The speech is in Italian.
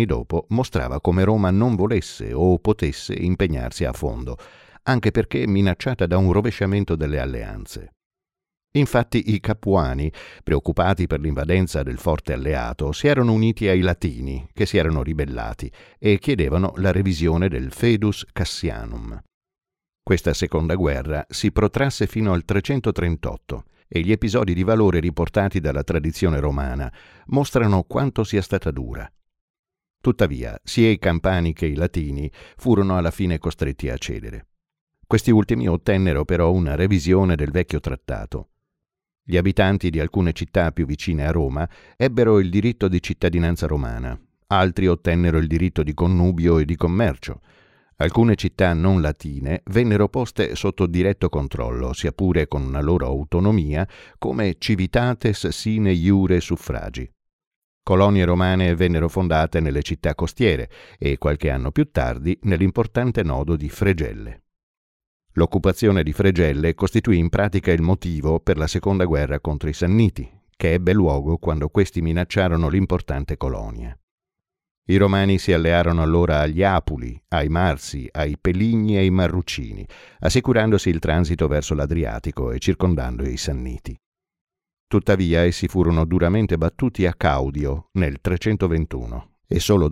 dopo mostrava come Roma non volesse o potesse impegnarsi a fondo, anche perché minacciata da un rovesciamento delle alleanze. Infatti i Capuani, preoccupati per l'invadenza del forte alleato, si erano uniti ai Latini, che si erano ribellati, e chiedevano la revisione del Fedus Cassianum. Questa seconda guerra si protrasse fino al 338 e gli episodi di valore riportati dalla tradizione romana mostrano quanto sia stata dura. Tuttavia, sia i Campani che i Latini furono alla fine costretti a cedere. Questi ultimi ottennero però una revisione del vecchio trattato. Gli abitanti di alcune città più vicine a Roma ebbero il diritto di cittadinanza romana, altri ottennero il diritto di connubio e di commercio. Alcune città non latine vennero poste sotto diretto controllo, sia pure con una loro autonomia, come civitates sine iure suffragi. Colonie romane vennero fondate nelle città costiere e qualche anno più tardi nell'importante nodo di Fregelle. L'occupazione di Fregelle costituì in pratica il motivo per la seconda guerra contro i Sanniti, che ebbe luogo quando questi minacciarono l'importante colonia. I Romani si allearono allora agli Apuli, ai Marsi, ai Peligni e ai Marrucini, assicurandosi il transito verso l'Adriatico e circondando i Sanniti. Tuttavia essi furono duramente battuti a Caudio nel 321 e solo